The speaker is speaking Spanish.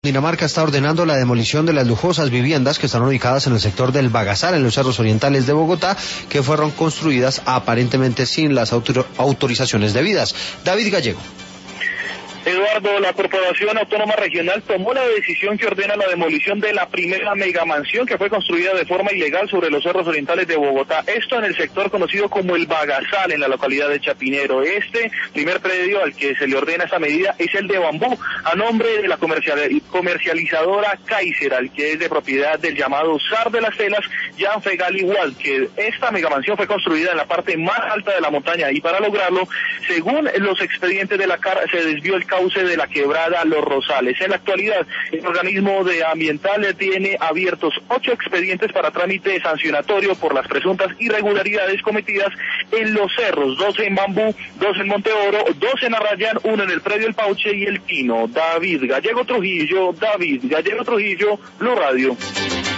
Dinamarca está ordenando la demolición de las lujosas viviendas que están ubicadas en el sector del Bagasal, en los cerros orientales de Bogotá, que fueron construidas aparentemente sin las autorizaciones debidas. David Gallego. Eduardo, la Corporación Autónoma Regional tomó la decisión que ordena la demolición de la primera megamansión que fue construida de forma ilegal sobre los cerros orientales de Bogotá. Esto en el sector conocido como el Bagasal, en la localidad de Chapinero. Este primer predio al que se le ordena esta medida es el de Bambú, a nombre de la comercializadora Kaiser, al que es de propiedad del llamado zar de las telas, Jan Fegali Wald, que esta megamansión fue construida en la parte más alta de la montaña y para lograrlo, según los expedientes de la CAR, se desvió el cauce de la quebrada Los Rosales. En la actualidad, el organismo ambiental tiene abiertos 8 expedientes para trámite sancionatorio por las presuntas irregularidades cometidas en los cerros, 2 en Bambú, 2 en Monte Oro, 2 en Arrayán, 1 en el predio El Pauche y El Pino. David Gallego Trujillo, Blue Radio.